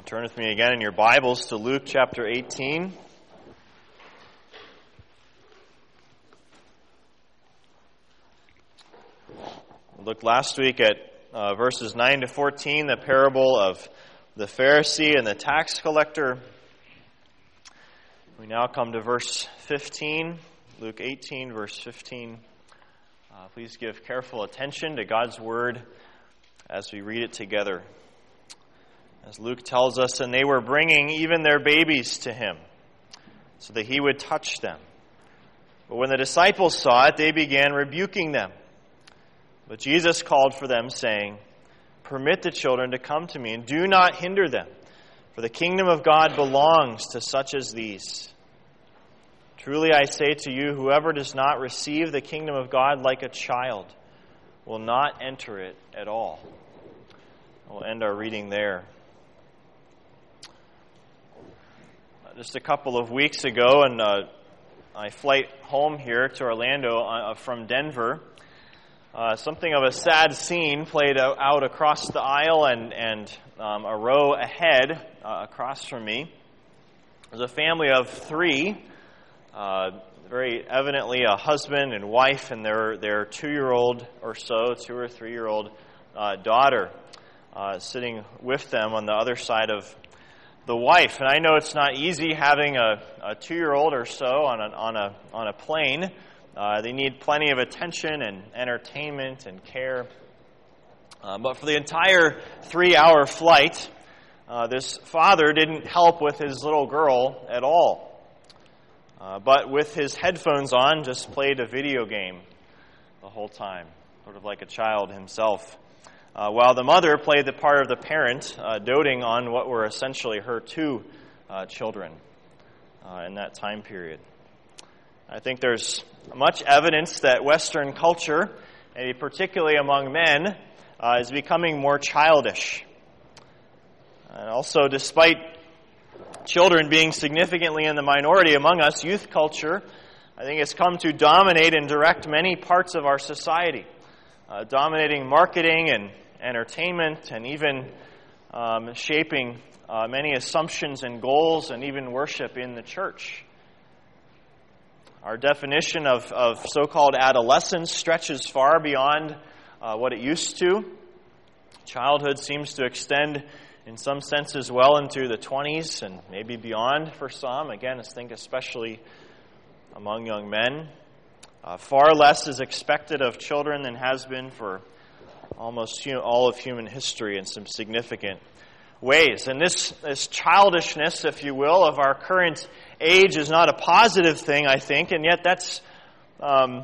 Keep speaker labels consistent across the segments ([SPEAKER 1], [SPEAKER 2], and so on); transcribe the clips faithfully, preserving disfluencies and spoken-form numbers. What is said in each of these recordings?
[SPEAKER 1] Turn with me again in your Bibles to Luke chapter eighteen. We looked last week at uh, verses nine to fourteen, the parable of the Pharisee and the tax collector. We now come to verse fifteen, Luke eighteen, verse fifteen. Uh, please give careful attention to God's word as we read it together. As Luke tells us, and they were bringing even their babies to him, so that he would touch them. But when the disciples saw it, they began rebuking them. But Jesus called for them, saying, "Permit the children to come to me, and do not hinder them, for the kingdom of God belongs to such as these. Truly I say to you, whoever does not receive the kingdom of God like a child will not enter it at all." We'll end our reading there. Just a couple of weeks ago, on uh, my flight home here to Orlando uh, from Denver, uh, something of a sad scene played out across the aisle and, and um, a row ahead uh, across from me. There's a family of three, uh, very evidently a husband and wife and their, their two-year-old or so, two or three-year-old uh, daughter uh, sitting with them on the other side of the wife. And I know it's not easy having a, a two-year-old or so on a, on a, on a plane. Uh, they need plenty of attention and entertainment and care. Uh, but for the entire three-hour flight, uh, this father didn't help with his little girl at all. Uh, but with his headphones on, just played a video game the whole time, sort of like a child himself. Uh, while the mother played the part of the parent, uh, doting on what were essentially her two uh, children uh, in that time period. I think there's much evidence that Western culture, and particularly among men, uh, is becoming more childish. And also, despite children being significantly in the minority among us, youth culture, I think, has come to dominate and direct many parts of our society, uh, dominating marketing and entertainment, and even um, shaping uh, many assumptions and goals and even worship in the church. Our definition of, of so-called adolescence stretches far beyond uh, what it used to. Childhood seems to extend in some senses well into the twenties and maybe beyond for some. Again, I think especially among young men. Uh, far less is expected of children than has been for almost all of human history in some significant ways. And this, this childishness, if you will, of our current age is not a positive thing, I think, and yet that's um,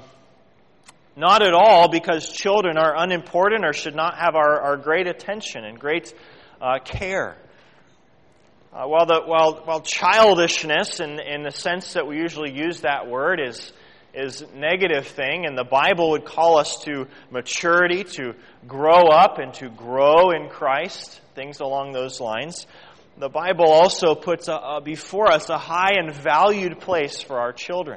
[SPEAKER 1] not at all because children are unimportant or should not have our, our great attention and great uh, care. Uh, while, the, while, while childishness, in, in the sense that we usually use that word, is is a negative thing, and the Bible would call us to maturity, to grow up and to grow in Christ, things along those lines. The Bible also puts a, a, before us a high and valued place for our children.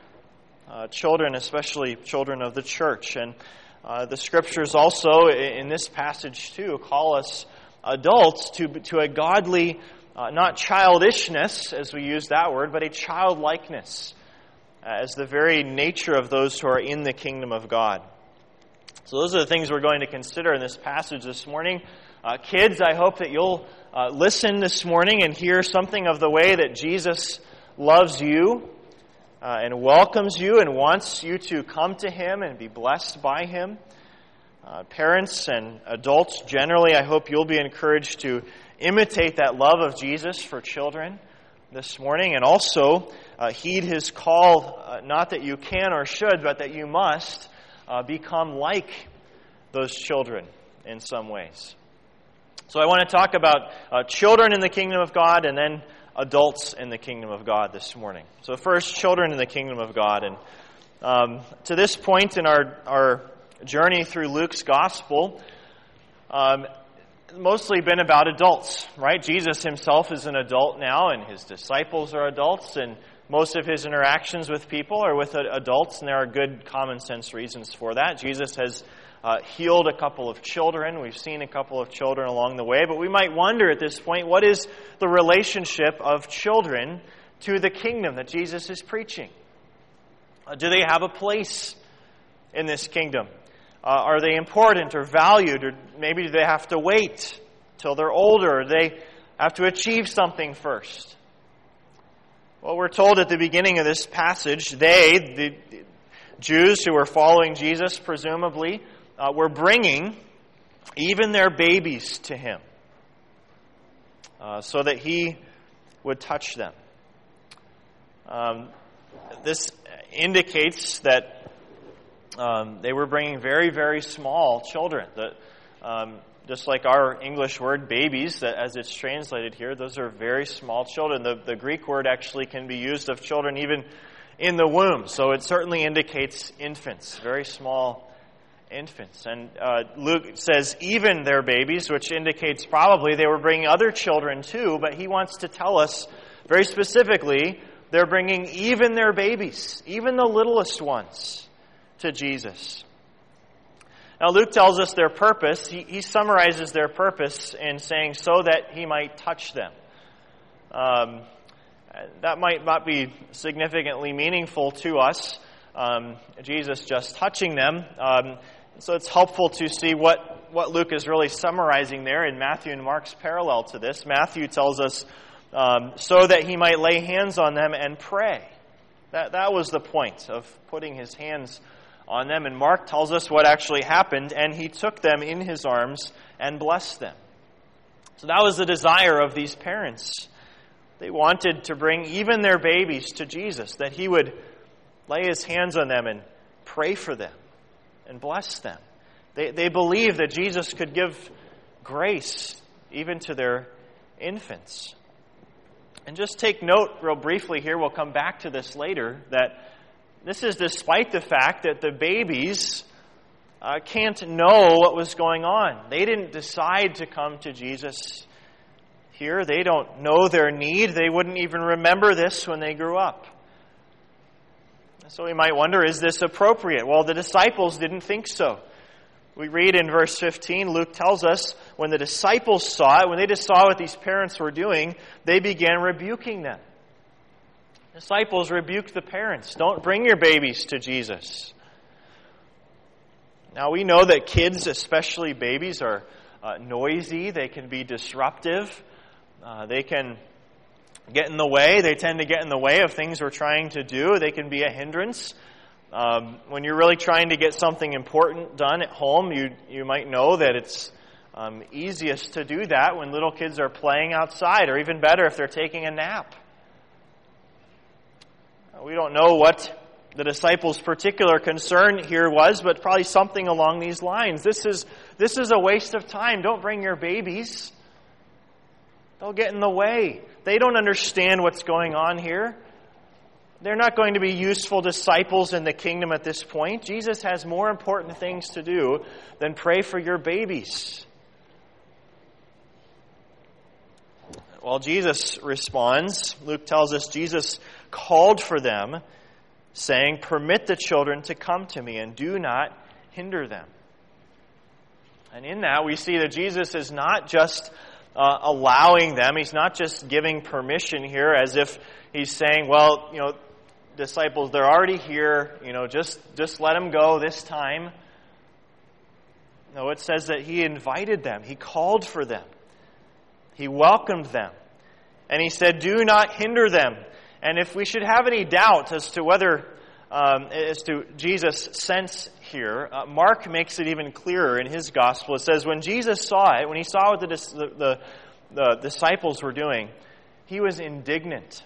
[SPEAKER 1] Uh, children, especially children of the church. And uh, the Scriptures also, in this passage too, call us adults to, to a godly, uh, not childishness, as we use that word, but a childlikeness, as the very nature of those who are in the kingdom of God. So those are the things we're going to consider in this passage this morning. Uh, kids, I hope that you'll uh, listen this morning and hear something of the way that Jesus loves you uh, and welcomes you and wants you to come to Him and be blessed by Him. Uh, parents and adults generally, I hope you'll be encouraged to imitate that love of Jesus for children this morning, and also uh, heed His call, uh, not that you can or should, but that you must uh, become like those children in some ways. So I want to talk about uh, children in the kingdom of God and then adults in the kingdom of God this morning. So first, children in the kingdom of God. And um, to this point in our, our journey through Luke's gospel, um, mostly been about adults, right? Jesus himself is an adult now, and his disciples are adults, and most of his interactions with people are with adults, and there are good common sense reasons for that. Jesus has uh, healed a couple of children. We've seen a couple of children along the way. But we might wonder at this point, what is the relationship of children to the kingdom that Jesus is preaching? Uh, do they have a place in this kingdom? Uh, are they important or valued? Or maybe do they have to wait till they're older? Or do they have to achieve something first? Well, we're told at the beginning of this passage, they, the Jews who were following Jesus, presumably, uh, were bringing even their babies to him uh, so that he would touch them. Um, this indicates that um, they were bringing very, very small children. That, um, just like our English word babies, that as it's translated here, those are very small children. The, the Greek word actually can be used of children even in the womb. So it certainly indicates infants, very small infants. And uh, Luke says even their babies, which indicates probably they were bringing other children too, but he wants to tell us very specifically they're bringing even their babies, even the littlest ones, to Jesus. Now, Luke tells us their purpose. He, he summarizes their purpose in saying, so that he might touch them. Um, that might not be significantly meaningful to us, um, Jesus just touching them. Um, so it's helpful to see what, what Luke is really summarizing there in Matthew and Mark's parallel to this. Matthew tells us, um, so that he might lay hands on them and pray. That, that was the point of putting his hands on them. And Mark tells us what actually happened, and he took them in his arms and blessed them. So that was the desire of these parents. They wanted to bring even their babies to Jesus, that he would lay his hands on them and pray for them and bless them. They, they believed that Jesus could give grace even to their infants. And just take note real briefly here, we'll come back to this later, that this is despite the fact that the babies uh, can't know what was going on. They didn't decide to come to Jesus here. They don't know their need. They wouldn't even remember this when they grew up. So we might wonder, is this appropriate? Well, the disciples didn't think so. We read in verse fifteen, Luke tells us, when the disciples saw it, when they just saw what these parents were doing, they began rebuking them. Disciples rebuked the parents. Don't bring your babies to Jesus. Now we know that kids, especially babies, are uh, noisy. They can be disruptive. Uh, they can get in the way. They tend to get in the way of things we're trying to do. They can be a hindrance. Um, when you're really trying to get something important done at home, you you might know that it's um, easiest to do that when little kids are playing outside, or even better if they're taking a nap. We don't know what the disciples' particular concern here was, but probably something along these lines. This is this is a waste of time. Don't bring your babies. They'll get in the way. They don't understand what's going on here. They're not going to be useful disciples in the kingdom at this point. Jesus has more important things to do than pray for your babies. Well, Jesus responds. Luke tells us Jesus called for them, saying, "Permit the children to come to me, and do not hinder them." And in that, we see that Jesus is not just uh, allowing them. He's not just giving permission here as if he's saying, well, you know, disciples, they're already here, you know, just, just let them go this time. No, it says that he invited them. He called for them. He welcomed them. And he said, do not hinder them. And if we should have any doubt as to whether, um, as to Jesus' sense here, uh, Mark makes it even clearer in his gospel. It says, when Jesus saw it, when he saw what the, the, the, the disciples were doing, he was indignant.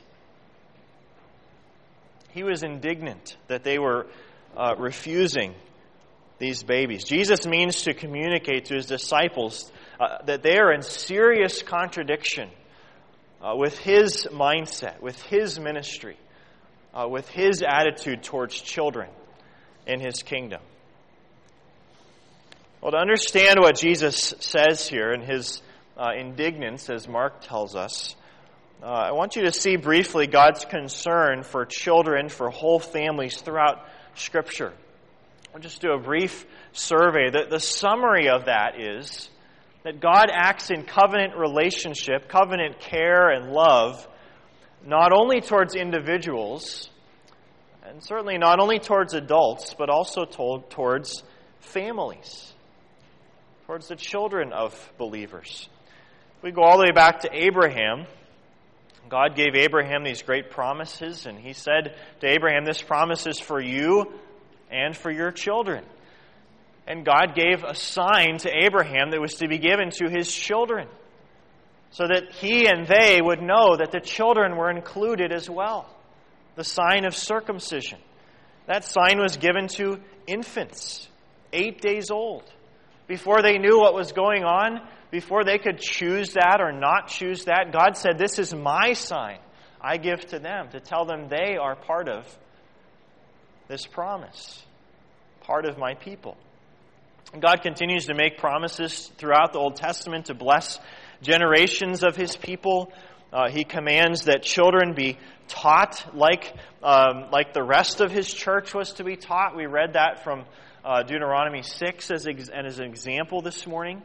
[SPEAKER 1] He was indignant that they were uh, refusing these babies. Jesus means to communicate to his disciples uh, that they are in serious contradiction uh, with his mindset, with his ministry, uh, with his attitude towards children in his kingdom. Well, to understand what Jesus says here in his uh, indignance, as Mark tells us, Uh, I want you to see briefly God's concern for children, for whole families throughout Scripture. I'll just do a brief survey. The, the summary of that is that God acts in covenant relationship, covenant care and love, not only towards individuals, and certainly not only towards adults, but also told towards families, towards the children of believers. We go all the way back to Abraham. God gave Abraham these great promises, and he said to Abraham, this promise is for you and for your children. And God gave a sign to Abraham that was to be given to his children, so that he and they would know that the children were included as well. The sign of circumcision. That sign was given to infants, eight days old. Before they knew what was going on, before they could choose that or not choose that, God said, this is my sign I give to them, to tell them they are part of this promise, part of my people. God continues to make promises throughout the Old Testament to bless generations of His people. Uh, he commands that children be taught like um, like the rest of His church was to be taught. We read that from uh, Deuteronomy six as, ex- as an example this morning.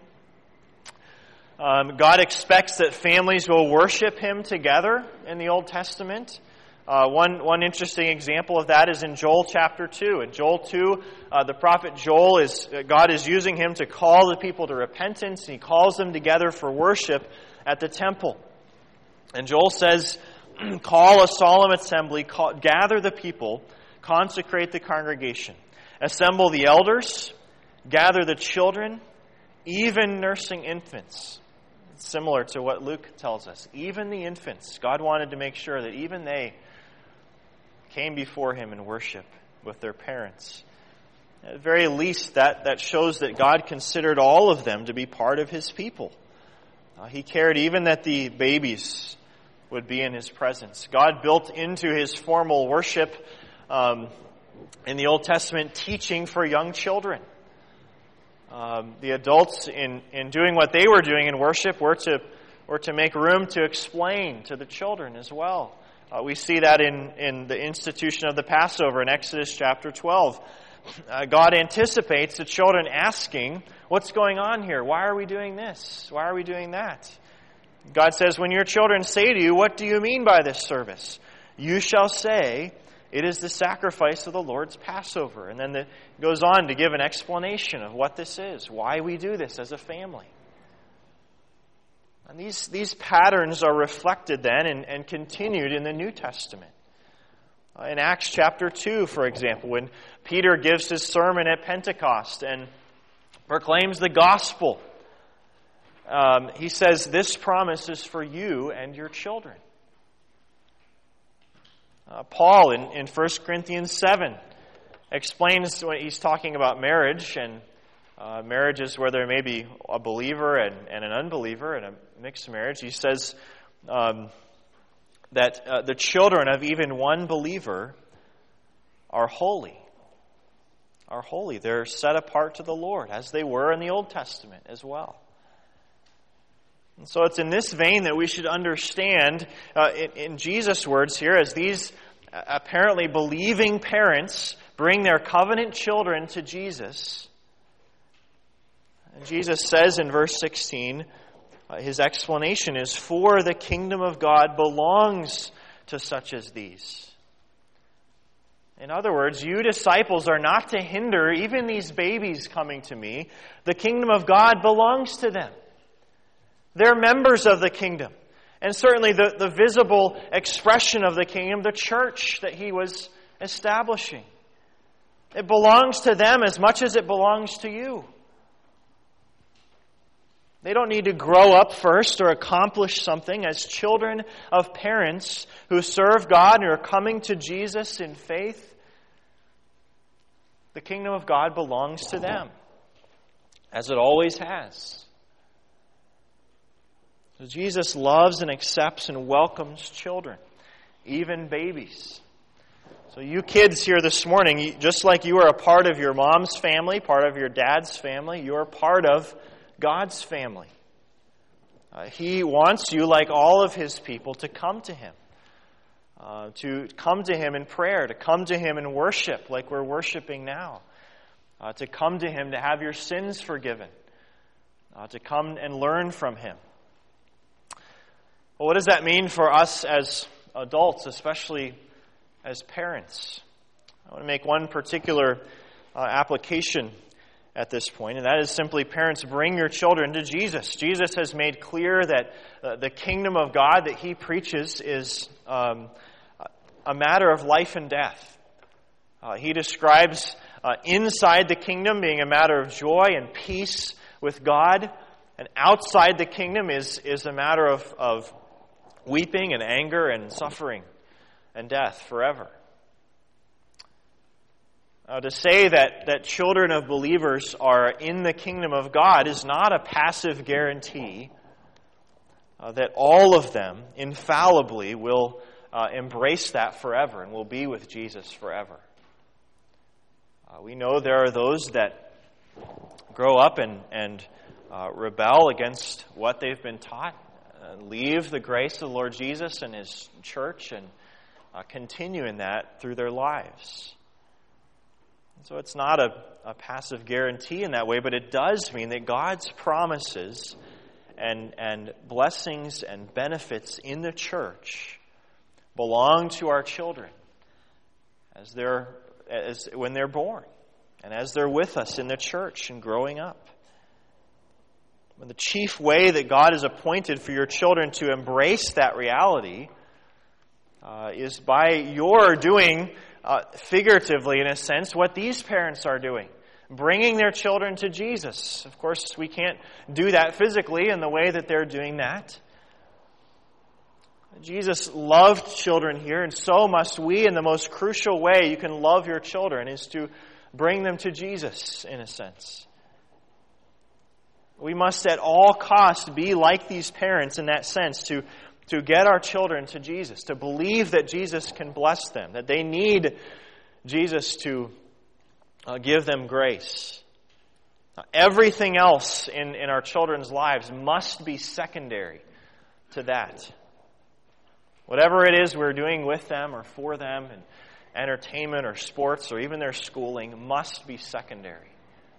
[SPEAKER 1] Um, God expects that families will worship Him together in the Old Testament. Uh, one one interesting example of that is in Joel chapter two. In Joel two, uh, the prophet Joel is God is using him to call the people to repentance, and He calls them together for worship at the temple. And Joel says, "Call a solemn assembly, call, gather the people, consecrate the congregation, assemble the elders, gather the children, even nursing infants." It's similar to what Luke tells us. Even the infants, God wanted to make sure that even they came before Him in worship with their parents. At the very least, that, that shows that God considered all of them to be part of His people. Uh, he cared even that the babies would be in His presence. God built into His formal worship um, in the Old Testament teaching for young children. Um, the adults, in, in doing what they were doing in worship, were to, were to make room to explain to the children as well. Uh, we see that in, in the institution of the Passover in Exodus chapter twelve. Uh, God anticipates the children asking, what's going on here? Why are we doing this? Why are we doing that? God says, when your children say to you, what do you mean by this service? You shall say, it is the sacrifice of the Lord's Passover. And then the, it goes on to give an explanation of what this is, why we do this as a family. And these, these patterns are reflected then and, and continued in the New Testament. Uh, in Acts chapter two, for example, when Peter gives his sermon at Pentecost and proclaims the gospel, um, he says, this promise is for you and your children. Uh, Paul in, in First Corinthians seven explains when he's talking about marriage, and uh, marriage is where there may be a believer and, and an unbeliever and a mixed marriage. He says um, that uh, the children of even one believer are holy. Are holy. They're set apart to the Lord, as they were in the Old Testament as well. And so it's in this vein that we should understand, uh, in, in Jesus' words here, as these apparently believing parents bring their covenant children to Jesus. And Jesus says in verse sixteen, uh, his explanation is, for the kingdom of God belongs to such as these. In other words, you disciples are not to hinder even these babies coming to me. The kingdom of God belongs to them. They're members of the kingdom. And certainly the, the visible expression of the kingdom, the church that He was establishing. It belongs to them as much as it belongs to you. They don't need to grow up first or accomplish something. As children of parents who serve God and are coming to Jesus in faith, the kingdom of God belongs to them, as it always has. So Jesus loves and accepts and welcomes children, even babies. So you kids here this morning, just like you are a part of your mom's family, part of your dad's family, you are part of God's family. Uh, he wants you, like all of His people, to come to Him. Uh, to come to Him in prayer, to come to Him in worship, like we're worshiping now. uh, to come to Him, to have your sins forgiven, uh, to come and learn from Him. Well, what does that mean for us as adults, especially as parents? I want to make one particular uh, application at this point, and that is simply, parents, bring your children to Jesus. Jesus has made clear that uh, the kingdom of God that He preaches is um, a matter of life and death. Uh, he describes uh, inside the kingdom being a matter of joy and peace with God, and outside the kingdom is, is a matter of, of weeping and anger and suffering and death forever. Uh, to say that, that children of believers are in the kingdom of God is not a passive guarantee uh, that all of them infallibly will uh, embrace that forever and will be with Jesus forever. Uh, we know there are those that grow up and, and uh, rebel against what they've been taught, uh, leave the grace of the Lord Jesus and His church, and uh, continue in that through their lives. So it's not a, a passive guarantee in that way, but it does mean that God's promises and, and blessings and benefits in the church belong to our children as they're as when they're born and as they're with us in the church and growing up. But the chief way that God has appointed for your children to embrace that reality uh, is by your doing Uh, figuratively, in a sense, what these parents are doing, bringing their children to Jesus. Of course, we can't do that physically in the way that they're doing that. Jesus loved children here, and so must we. In the most crucial way you can love your children is to bring them to Jesus, in a sense. We must at all costs be like these parents in that sense, to To get our children to Jesus, to believe that Jesus can bless them, that they need Jesus to uh, give them grace. Now, everything else in, in our children's lives must be secondary to that. Whatever it is we're doing with them or for them, and entertainment or sports or even their schooling, must be secondary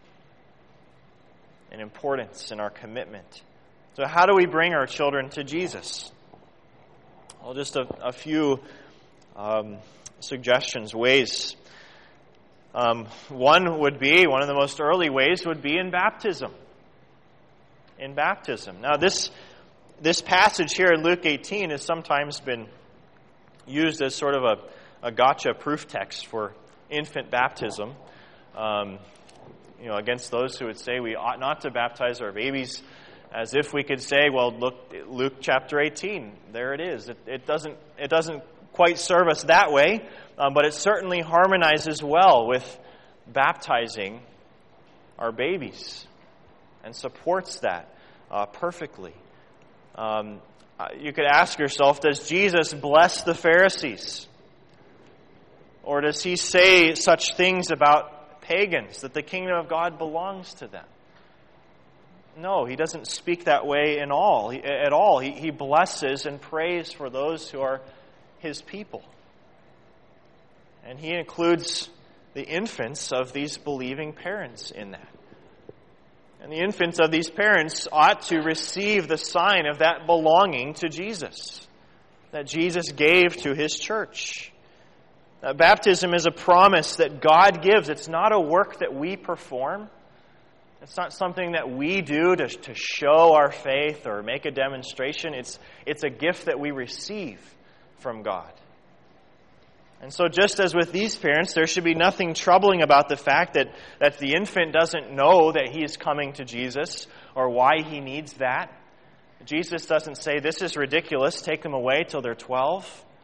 [SPEAKER 1] in importance in our commitment. So how do we bring our children to Jesus? Well, just a, a few um, suggestions, ways. Um, one would be, one of the most early ways would be in baptism. In baptism. Now, this this passage here in Luke eighteen has sometimes been used as sort of a, a gotcha proof text for infant baptism. Um, you know, against those who would say we ought not to baptize our babies, as if we could say, well, look, Luke chapter eighteen, there it is. It, it doesn't it doesn't quite serve us that way, um, but it certainly harmonizes well with baptizing our babies and supports that uh, perfectly. Um, you could ask yourself, does Jesus bless the Pharisees? Or does He say such things about pagans, that the kingdom of God belongs to them? No, He doesn't speak that way in all, at all. He, he blesses and prays for those who are His people. And He includes the infants of these believing parents in that. And the infants of these parents ought to receive the sign of that belonging to Jesus, that Jesus gave to His church. Now, baptism is a promise that God gives. It's not a work that we perform. It's not something that we do to, to show our faith or make a demonstration. It's, it's a gift that we receive from God. And so just as with these parents, there should be nothing troubling about the fact that, that the infant doesn't know that he is coming to Jesus or why he needs that. Jesus doesn't say, this is ridiculous, take them away till they're twelve.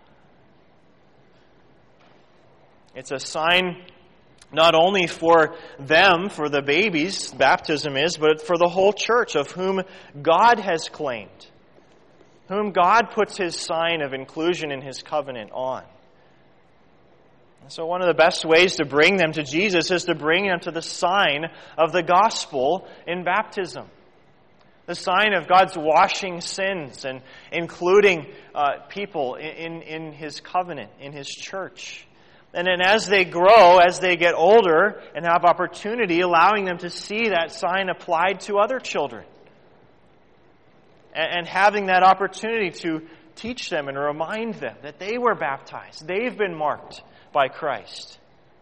[SPEAKER 1] It's a sign not only for them, for the babies, baptism is, but for the whole church of whom God has claimed, whom God puts His sign of inclusion in His covenant on. And so one of the best ways to bring them to Jesus is to bring them to the sign of the gospel in baptism. The sign of God's washing sins and including uh, people in, in His covenant, in His church. And then as they grow, as they get older and have opportunity, allowing them to see that sign applied to other children. And having that opportunity to teach them and remind them that they were baptized. They've been marked by Christ.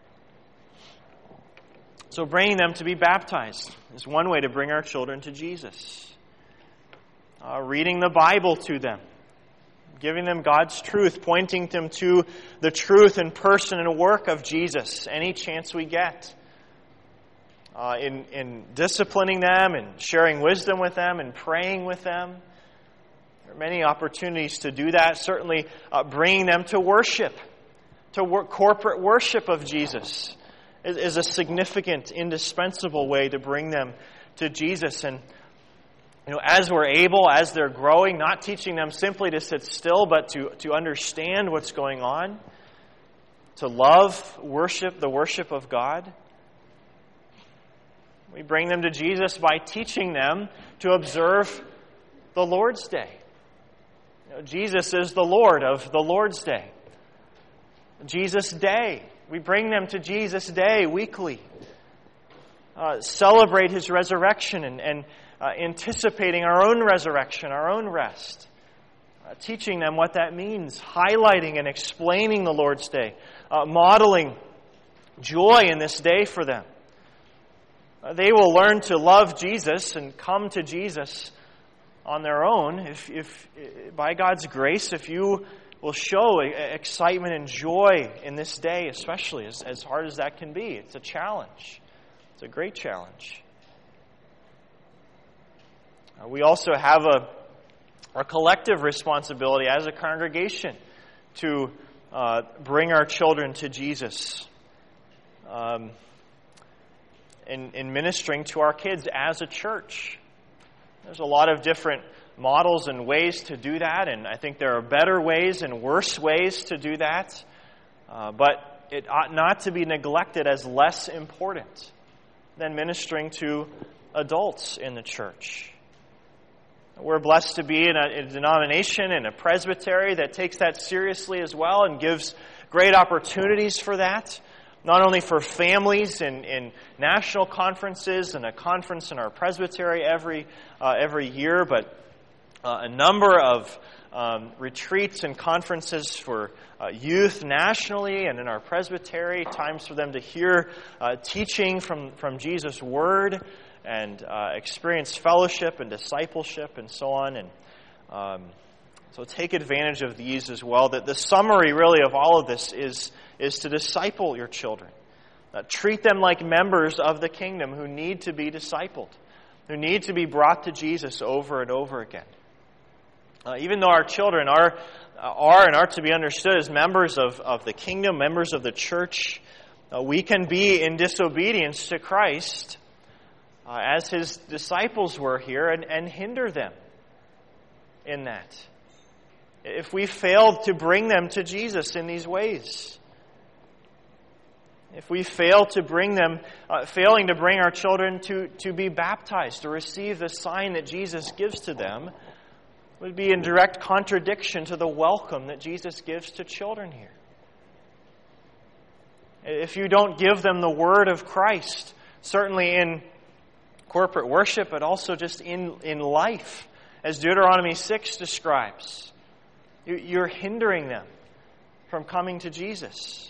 [SPEAKER 1] So bringing them to be baptized is one way to bring our children to Jesus. Uh, reading the Bible to them. Giving them God's truth, pointing them to the truth and person and work of Jesus any chance we get. Uh, in, in disciplining them and sharing wisdom with them and praying with them. There are many opportunities to do that. Certainly uh, bringing them to worship, to work, corporate worship of Jesus is, is a significant, indispensable way to bring them to Jesus. And you know, as we're able, as they're growing, not teaching them simply to sit still, but to, to understand what's going on, to love worship, the worship of God. We bring them to Jesus by teaching them to observe the Lord's Day. You know, Jesus is the Lord of the Lord's Day. Jesus' Day. We bring them to Jesus' Day weekly. Uh, celebrate His resurrection and, and uh, anticipating our own resurrection, our own rest. Uh, teaching them what that means. Highlighting and explaining the Lord's Day. Uh, modeling joy in this day for them. They will learn to love Jesus and come to Jesus on their own. If, if by God's grace, if you will show excitement and joy in this day, especially as, as hard as that can be. It's a challenge. It's a great challenge. Uh, we also have a, a collective responsibility as a congregation to uh, bring our children to Jesus. Um, In, in ministering to our kids as a church. There's a lot of different models and ways to do that, and I think there are better ways and worse ways to do that, uh, but it ought not to be neglected as less important than ministering to adults in the church. We're blessed to be in a, a denomination and a presbytery that takes that seriously as well and gives great opportunities for that. Not only for families in, in national conferences and a conference in our presbytery every uh, every year, but uh, a number of um, retreats and conferences for uh, youth nationally and in our presbytery, times for them to hear uh, teaching from, from Jesus' Word and uh, experience fellowship and discipleship and so on. And um, so take advantage of these as well. That the summary really of all of this is is to disciple your children. Uh, treat them like members of the kingdom who need to be discipled, who need to be brought to Jesus over and over again. Uh, even though our children are are and are to be understood as members of, of the kingdom, members of the church, uh, we can be in disobedience to Christ uh, as His disciples were here and, and hinder them in that. If we failed to bring them to Jesus in these ways, if we fail to bring them, uh, failing to bring our children to, to be baptized, to receive the sign that Jesus gives to them, would be in direct contradiction to the welcome that Jesus gives to children here. If you don't give them the word of Christ, certainly in corporate worship, but also just in, in life, as Deuteronomy six describes, you're hindering them from coming to Jesus.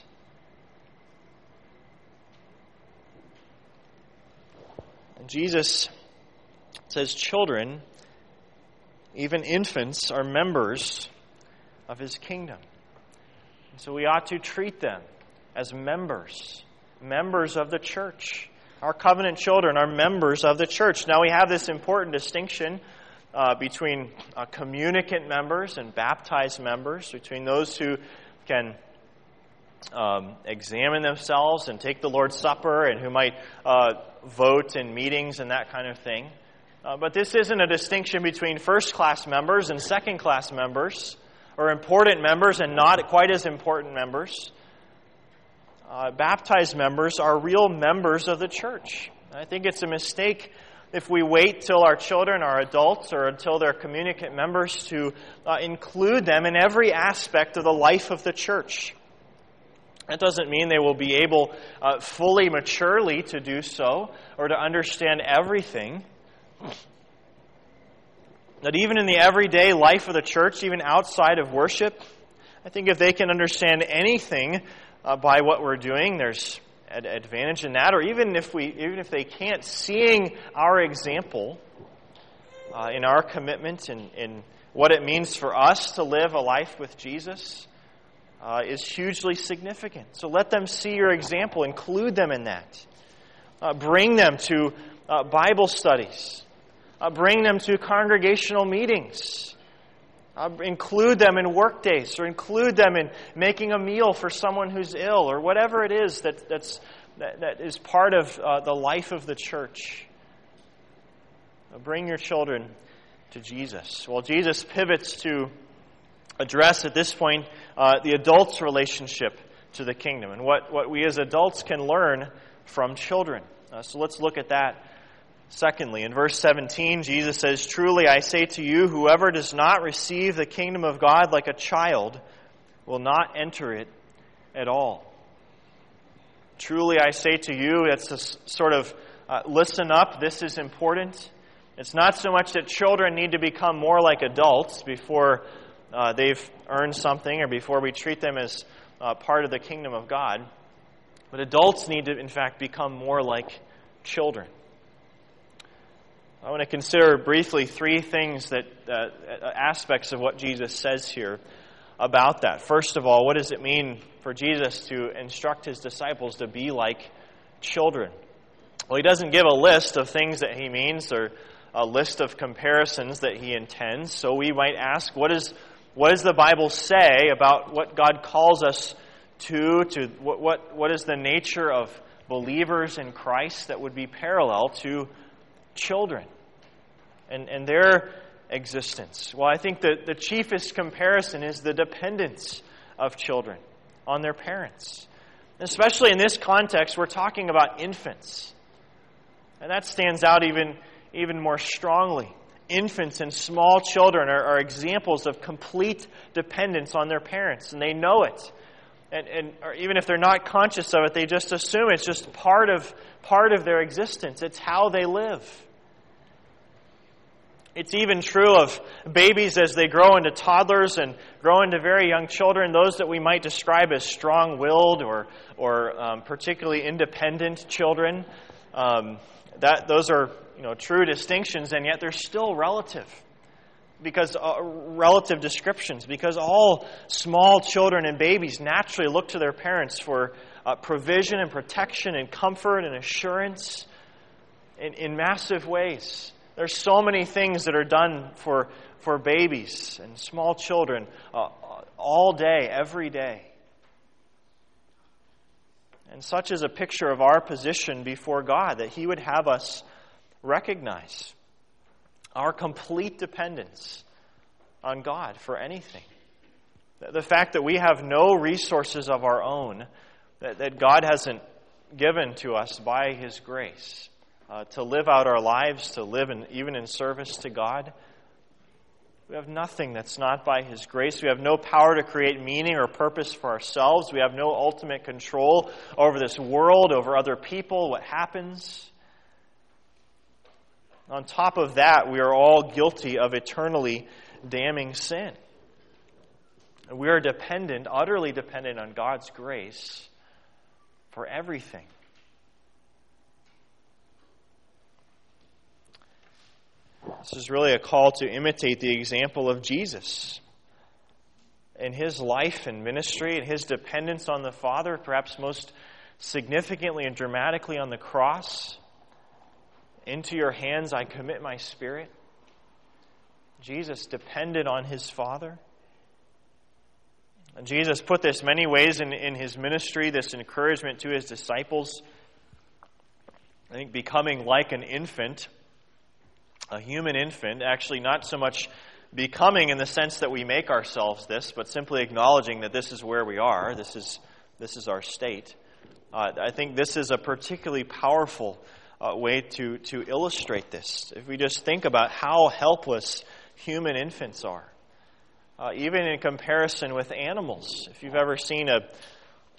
[SPEAKER 1] And Jesus says children, even infants, are members of His kingdom. And so we ought to treat them as members, members of the church. Our covenant children are members of the church. Now we have this important distinction uh, between uh, communicant members and baptized members, between those who can um, examine themselves and take the Lord's Supper and who might uh, vote in meetings and that kind of thing. Uh, but this isn't a distinction between first-class members and second-class members, or important members and not quite as important members. Uh, baptized members are real members of the church. I think it's a mistake if we wait till our children are adults or until they're communicant members to uh, include them in every aspect of the life of the church. That doesn't mean they will be able uh, fully, maturely to do so or to understand everything. That even in the everyday life of the church, even outside of worship, I think if they can understand anything uh, by what we're doing, there's an advantage in that. Or even if we, even if they can't, seeing our example uh, in our commitment and in what it means for us to live a life with Jesus uh, is hugely significant. So let them see your example. Include them in that. Uh, bring them to uh, Bible studies. Uh, bring them to congregational meetings. Uh, include them in work days, or include them in making a meal for someone who's ill, or whatever it is that that's that, that is part of uh, the life of the church. Uh, bring your children to Jesus. Well, Jesus pivots to address at this point uh, the adult's relationship to the kingdom, and what, what we as adults can learn from children. Uh, so let's look at that. Secondly, in verse seventeen, Jesus says, "Truly I say to you, whoever does not receive the kingdom of God like a child will not enter it at all." Truly I say to you, it's a sort of uh, listen up, this is important. It's not so much that children need to become more like adults before uh, they've earned something or before we treat them as uh, part of the kingdom of God, but adults need to, in fact, become more like children. I want to consider briefly three things that uh, aspects of what Jesus says here about that. First of all, what does it mean for Jesus to instruct his disciples to be like children? Well, he doesn't give a list of things that he means or a list of comparisons that he intends. So we might ask, what is what does the Bible say about what God calls us to? To what what what is the nature of believers in Christ that would be parallel to children and, and their existence? Well, I think that the chiefest comparison is the dependence of children on their parents. Especially in this context, we're talking about infants. And that stands out even, even more strongly. Infants and small children are, are examples of complete dependence on their parents, and they know it. And, and or even if they're not conscious of it, they just assume it's just part of part of their existence. It's how they live. It's even true of babies as they grow into toddlers and grow into very young children, those that we might describe as strong-willed or or um, particularly independent children. Um, that those are you know true distinctions, and yet they're still relative. Because uh, relative descriptions, because all small children and babies naturally look to their parents for uh, provision and protection and comfort and assurance in, in massive ways. There's so many things that are done for, for babies and small children uh, all day, every day. And such is a picture of our position before God, that He would have us recognize our complete dependence on God for anything. The fact that we have no resources of our own, that, that God hasn't given to us by His grace uh, to live out our lives, to live in, even in service to God. We have nothing that's not by His grace. We have no power to create meaning or purpose for ourselves. We have no ultimate control over this world, over other people, what happens. On top of that, we are all guilty of eternally damning sin. We are dependent, utterly dependent on God's grace for everything. This is really a call to imitate the example of Jesus. In His life and ministry and His dependence on the Father, perhaps most significantly and dramatically on the cross. Into your hands I commit my spirit. Jesus depended on His Father. And Jesus put this many ways in, in His ministry, this encouragement to His disciples. I think becoming like an infant, a human infant, actually not so much becoming in the sense that we make ourselves this, but simply acknowledging that this is where we are, this is, this is our state. Uh, I think this is a particularly powerful Uh, way to, to illustrate this. If we just think about how helpless human infants are, uh, even in comparison with animals. If you've ever seen a,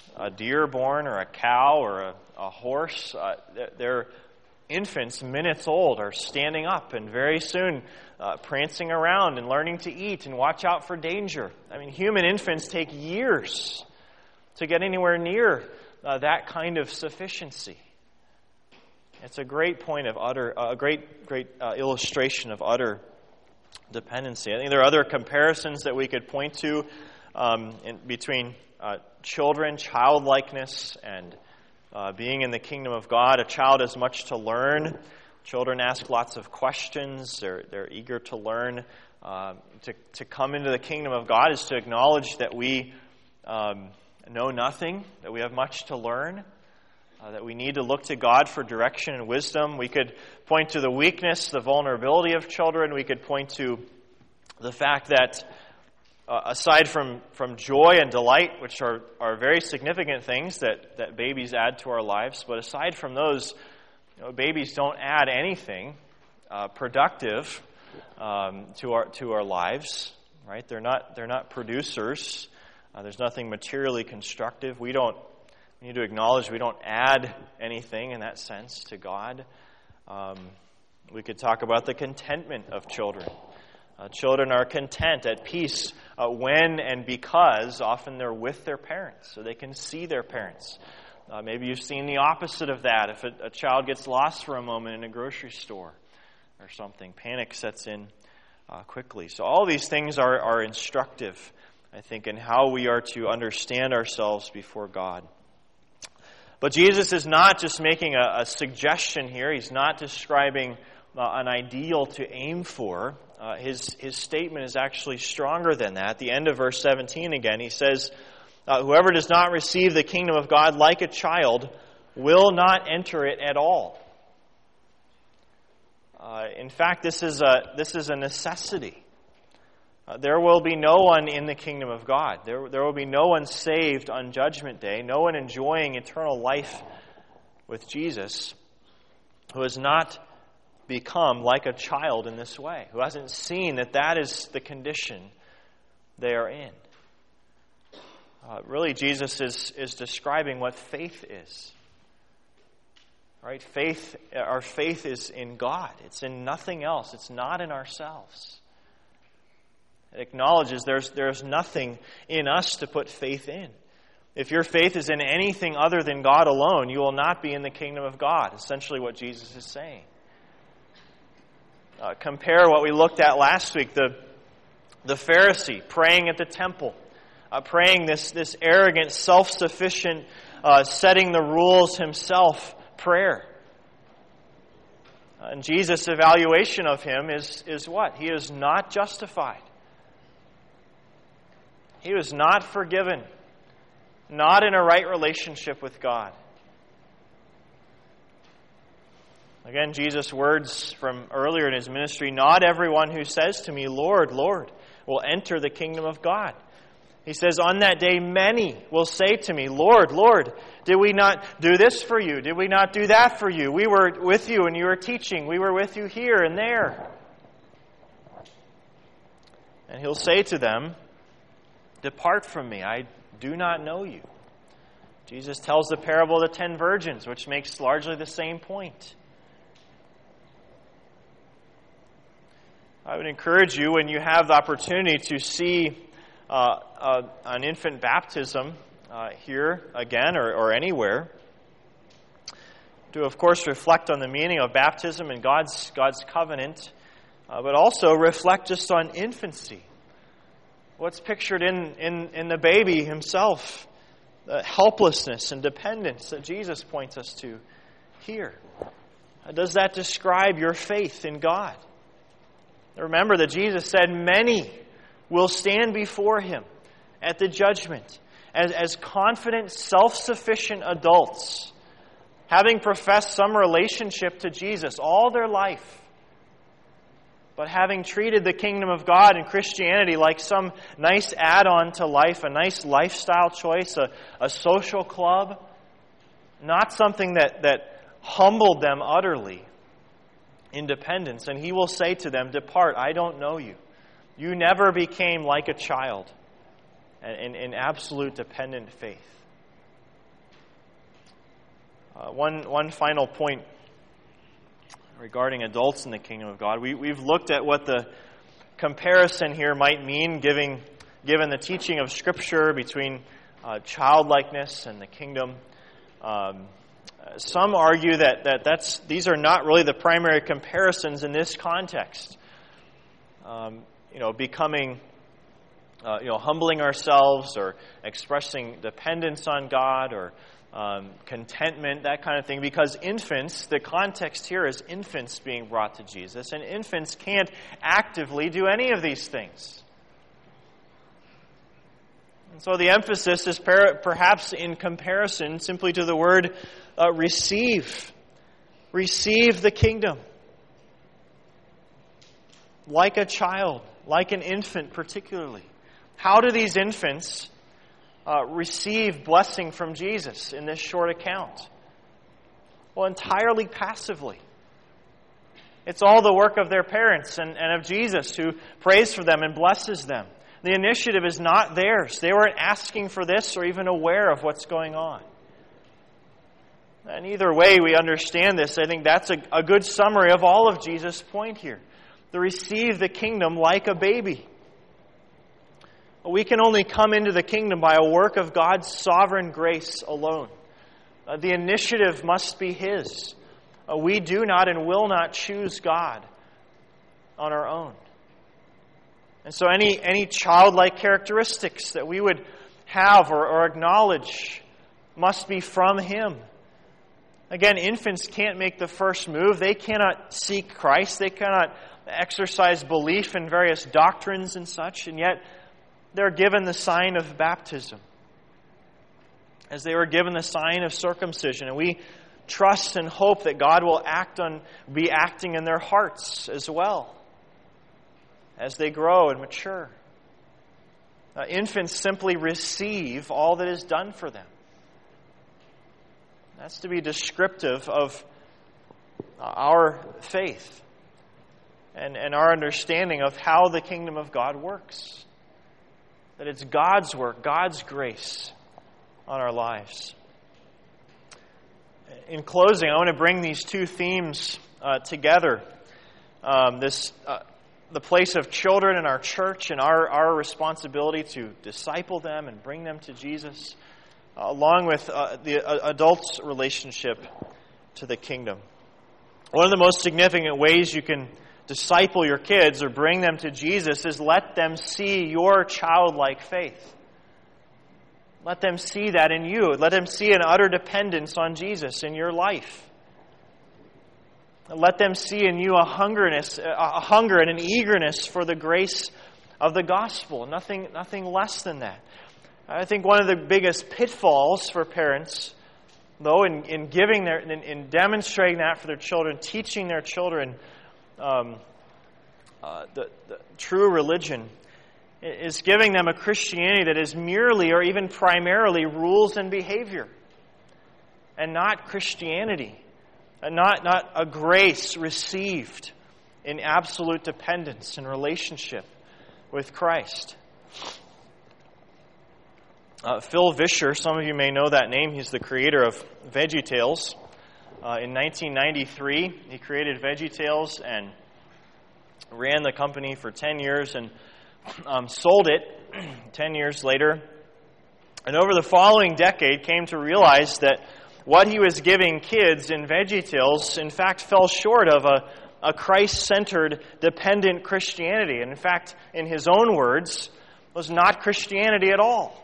[SPEAKER 1] a deer born or a cow or a, a horse, uh, they're infants, minutes old, are standing up and very soon uh, prancing around and learning to eat and watch out for danger. I mean, human infants take years to get anywhere near uh, that kind of sufficiency. It's a great point of utter, a uh, great, great uh, illustration of utter dependency. I think there are other comparisons that we could point to um, in, between uh, children, childlikeness, and Uh, being in the kingdom of God. A child has much to learn. Children ask lots of questions. They're, they're eager to learn. Uh, to, to come into the kingdom of God is to acknowledge that we um, know nothing, that we have much to learn, uh, that we need to look to God for direction and wisdom. We could point to the weakness, the vulnerability of children. We could point to the fact that Uh, aside from, from joy and delight, which are, are very significant things that, that babies add to our lives, but aside from those, you know, babies don't add anything uh, productive um, to our to our lives, right? They're not they're not producers. Uh, there's nothing materially constructive. We don't. We need to acknowledge we don't add anything in that sense to God. Um, we could talk about the contentment of children. Uh, children are content, at peace, uh, when and because often they're with their parents, so they can see their parents. Uh, maybe you've seen the opposite of that. If a, a child gets lost for a moment in a grocery store or something, panic sets in uh, quickly. So all these things are, are instructive, I think, in how we are to understand ourselves before God. But Jesus is not just making a, a suggestion here. He's not describing uh, an ideal to aim for. Uh, his his statement is actually stronger than that. At the end of verse seventeen again, he says, uh, whoever does not receive the kingdom of God like a child will not enter it at all. Uh, in fact, this is a, this is a necessity. Uh, there will be no one in the kingdom of God. There, there will be no one saved on Judgment Day, no one enjoying eternal life with Jesus who has not become like a child in this way, who hasn't seen that that is the condition they are in. Uh, really, Jesus is, is describing what faith is. Right? Faith, our faith is in God. It's in nothing else. It's not in ourselves. It acknowledges there's, there's nothing in us to put faith in. If your faith is in anything other than God alone, you will not be in the kingdom of God, essentially what Jesus is saying. Uh, compare what we looked at last week, the, the Pharisee praying at the temple, uh, praying this, this arrogant, self-sufficient, uh, setting the rules himself prayer. Uh, and Jesus' evaluation of him is, is what? He is not justified. He was not forgiven, not in a right relationship with God. Again, Jesus' words from earlier in his ministry, not everyone who says to me, Lord, Lord, will enter the kingdom of God. He says, on that day, many will say to me, Lord, Lord, did we not do this for you? Did we not do that for you? We were with you and you were teaching. We were with you here and there. And he'll say to them, depart from me, I do not know you. Jesus tells the parable of the ten virgins, which makes largely the same point. I would encourage you, when you have the opportunity to see uh, uh, an infant baptism uh, here again or, or anywhere, to of course reflect on the meaning of baptism and God's God's covenant, uh, but also reflect just on infancy. What's pictured in, in, in the baby himself, the helplessness and dependence that Jesus points us to here. Does that describe your faith in God? Remember that Jesus said many will stand before him at the judgment as, as confident, self-sufficient adults, having professed some relationship to Jesus all their life, but having treated the kingdom of God and Christianity like some nice add-on to life, a nice lifestyle choice, a, a social club, not something that, that humbled them utterly. Independence, and he will say to them, depart, I don't know you. You never became like a child in, in absolute dependent faith. Uh, one, one final point regarding adults in the kingdom of God. We, we've looked at what the comparison here might mean, giving, given the teaching of Scripture between uh, childlikeness and the kingdom. Um, some argue that, that that's, these are not really the primary comparisons in this context. Um, you know, becoming, uh, you know, humbling ourselves or expressing dependence on God or um, contentment, that kind of thing. Because infants, the context here is infants being brought to Jesus, and infants can't actively do any of these things. And so the emphasis is per- perhaps in comparison simply to the word uh, receive. Receive the kingdom. Like a child, like an infant particularly. How do these infants uh, receive blessing from Jesus in this short account? Well, entirely passively. It's all the work of their parents and, and of Jesus, who prays for them and blesses them. The initiative is not theirs. They weren't asking for this or even aware of what's going on. And either way we understand this, I think that's a, a good summary of all of Jesus' point here. To receive the kingdom like a baby. We can only come into the kingdom by a work of God's sovereign grace alone. Uh, the initiative must be His. Uh, we do not and will not choose God on our own. And so any, any childlike characteristics that we would have or, or acknowledge must be from Him. Again, infants can't make the first move. They cannot seek Christ. They cannot exercise belief in various doctrines and such, and yet they're given the sign of baptism, as they were given the sign of circumcision. And we trust and hope that God will act on, be acting in their hearts as well, as they grow and mature. Uh, infants simply receive all that is done for them. That's to be descriptive of our faith and, and our understanding of how the kingdom of God works. That it's God's work, God's grace on our lives. In closing, I want to bring these two themes uh, together. Um, this, uh, the place of children in our church and our, our responsibility to disciple them and bring them to Jesus, uh, along with uh, the uh, adult's relationship to the kingdom. One of the most significant ways you can disciple your kids or bring them to Jesus is let them see your childlike faith. Let them see that in you. Let them see an utter dependence on Jesus in your life. Let them see in you a hungerness, a hunger and an eagerness for the grace of the gospel. Nothing, nothing less than that. I think one of the biggest pitfalls for parents, though, in, in giving their, in, in demonstrating that for their children, teaching their children um, uh, the, the true religion, is giving them a Christianity that is merely or even primarily rules and behavior, and not Christianity, and not, not a grace received in absolute dependence and relationship with Christ. Uh, Phil Vischer, some of you may know that name. He's the creator of VeggieTales. Uh, in nineteen ninety-three, he created VeggieTales and ran the company for ten years and um, sold it ten years later. And over the following decade, came to realize that what he was giving kids in VeggieTales, in fact, fell short of a, a Christ-centered, dependent Christianity. And in fact, in his own words, was not Christianity at all.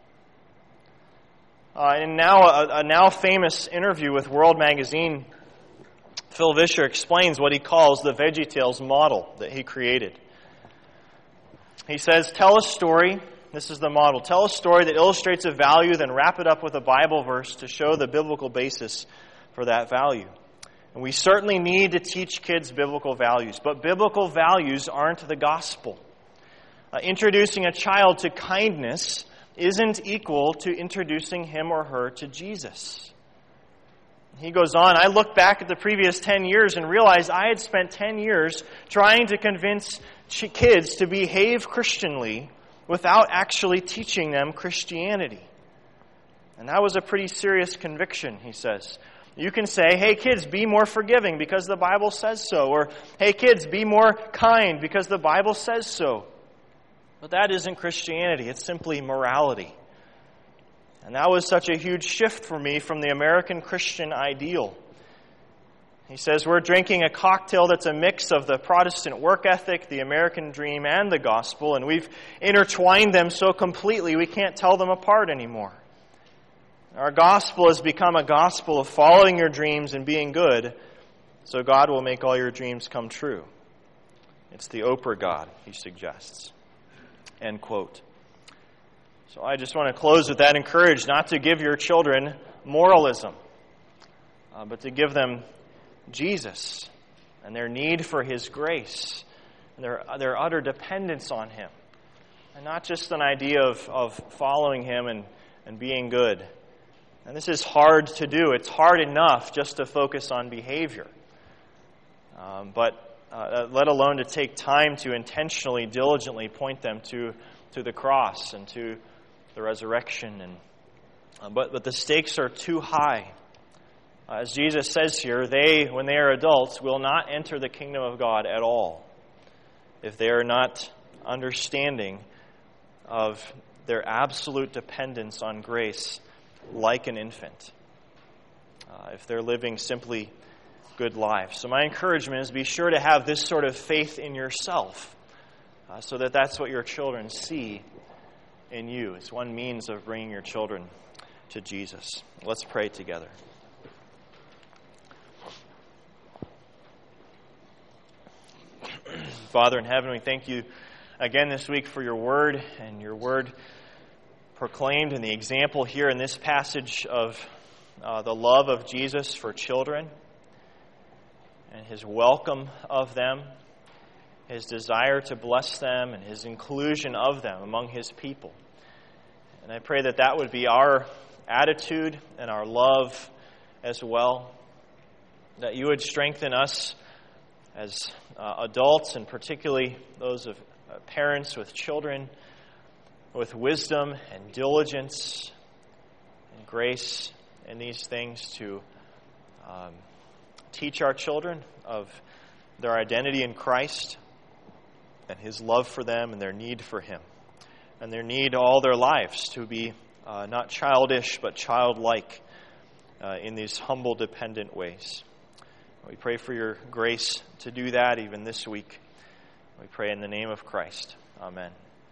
[SPEAKER 1] Uh, in now a, a now famous interview with World Magazine, Phil Vischer explains what he calls the VeggieTales model that he created. He says, tell a story, this is the model, tell a story that illustrates a value, then wrap it up with a Bible verse to show the biblical basis for that value. And we certainly need to teach kids biblical values, but biblical values aren't the gospel. Uh, introducing a child to kindness isn't equal to introducing him or her to Jesus. He goes on, I look back at the previous ten years and realized I had spent ten years trying to convince kids to behave Christianly without actually teaching them Christianity. And that was a pretty serious conviction, he says. You can say, hey kids, be more forgiving because the Bible says so. Or, hey kids, be more kind because the Bible says so. But that isn't Christianity. It's simply morality. And that was such a huge shift for me from the American Christian ideal. He says we're drinking a cocktail that's a mix of the Protestant work ethic, the American dream, and the gospel, and we've intertwined them so completely we can't tell them apart anymore. Our gospel has become a gospel of following your dreams and being good, so God will make all your dreams come true. It's the Oprah God, he suggests. End quote. So I just want to close with that encourage not to give your children moralism, uh, but to give them Jesus and their need for His grace and their, their utter dependence on Him. And not just an idea of, of following Him and, and being good. And this is hard to do. It's hard enough just to focus on behavior. Um, but uh, let alone to take time to intentionally, diligently point them to, to the cross and to the resurrection. And uh, but, but the stakes are too high. Uh, as Jesus says here, they, when they are adults, will not enter the kingdom of God at all if they are not understanding of their absolute dependence on grace like an infant, uh, if they're living simply good lives. So my encouragement is be sure to have this sort of faith in yourself uh, so that that's what your children see in you. It's one means of bringing your children to Jesus. Let's pray together. Father in heaven, we thank you again this week for your word and your word proclaimed in the example here in this passage of uh, the love of Jesus for children and His welcome of them, His desire to bless them, and His inclusion of them among His people. And I pray that that would be our attitude and our love as well, that you would strengthen us as uh, adults, and particularly those of uh, parents with children, with wisdom and diligence and grace in these things to um, teach our children of their identity in Christ and His love for them and their need for Him and their need all their lives to be uh, not childish but childlike uh, in these humble, dependent ways. We pray for your grace to do that even this week. We pray in the name of Christ. Amen.